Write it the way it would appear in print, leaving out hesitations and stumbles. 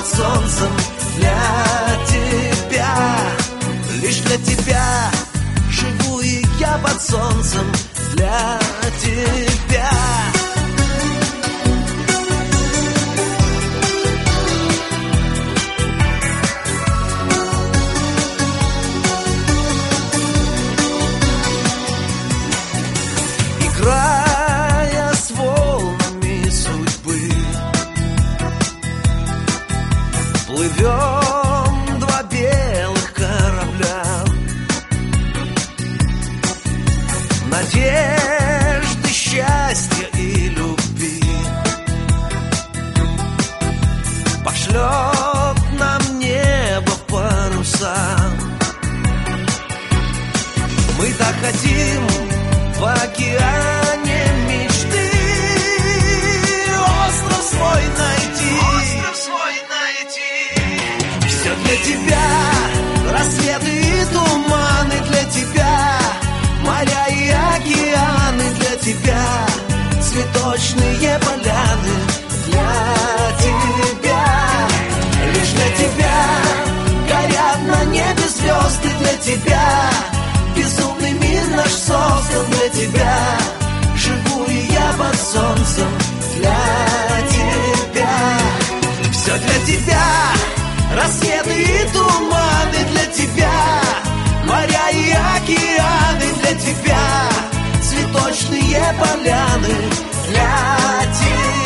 под солнцем для тебя. Лишь для тебя живу и я под солнцем для тебя. Играя с волнами судьбы, плывем два белых корабля. Надежды, счастья и любви пошлет нам небо паруса. Мы так хотим в океане мечты остров свой найти. Остров свой найти. Все для тебя, рассветы и туманы для тебя, моря и океаны для тебя, цветочные поляны для тебя. Лишь для тебя горят на небе звезды для тебя. Безумный мир наш создан для тебя. Живу и я под солнцем для тебя. Все для тебя, рассветы и туманы для тебя, моря и океаны для тебя, цветочные поляны для тебя.